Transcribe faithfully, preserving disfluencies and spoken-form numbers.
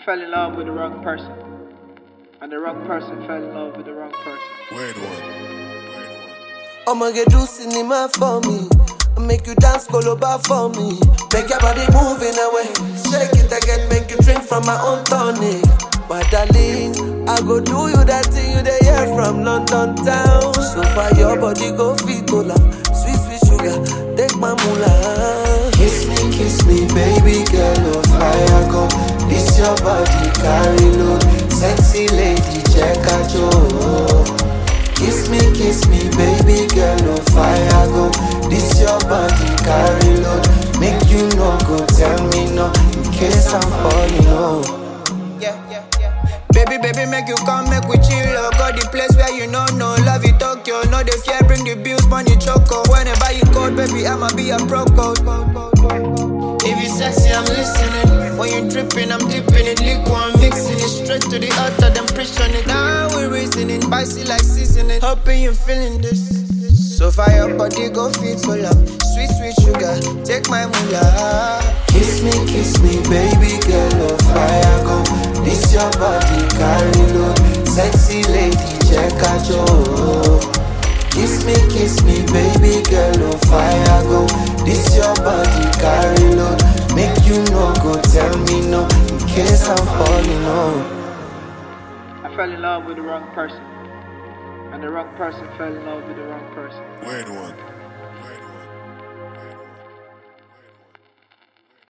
fell in love with the wrong person. And the wrong person fell in love with the wrong person. Weird one. Weird one. I'ma get do cinema for me. I make you dance coloba for me. Make your body moving away. Shake it again, make you drink from my own tonic. My darling, I go do you that thing you dey hear from London town. So far your body go fit to love. Sweet, sweet sugar, take my moolah. Kiss me, kiss me, baby girl, oh fire go. This your body carry load. Sexy lady, check out your. Kiss me, kiss me, baby girl, oh fire go. This your body carry load. Make you no go tell me no, in case I'm falling low. Yeah, yeah, yeah. Baby, baby, make you come, make we chill. Oh, got the place where you know, no love you Tokyo. No, the fear, bring the bills, money choco. Whenever you call, baby, I'ma be a pro code. If you sexy, I'm listening. When you dripping, I'm dipping it. Liquid, mixing it straight to the altar, then pressing it. Now we're reasoning, spicy like seasoning. Hoping you feeling this. So fire body go fit so long. Sweet, sweet sugar, take my moolah. Kiss me, kiss me, baby girl, oh fire go. This your body carry load. Sexy lady, check out your. Kiss me, kiss me, baby girl, oh fire go. This your body carry load. Make you no go tell me no, in case I'm falling low. I fell in love with the wrong person. And the wrong person fell in love with the wrong person. Weird one.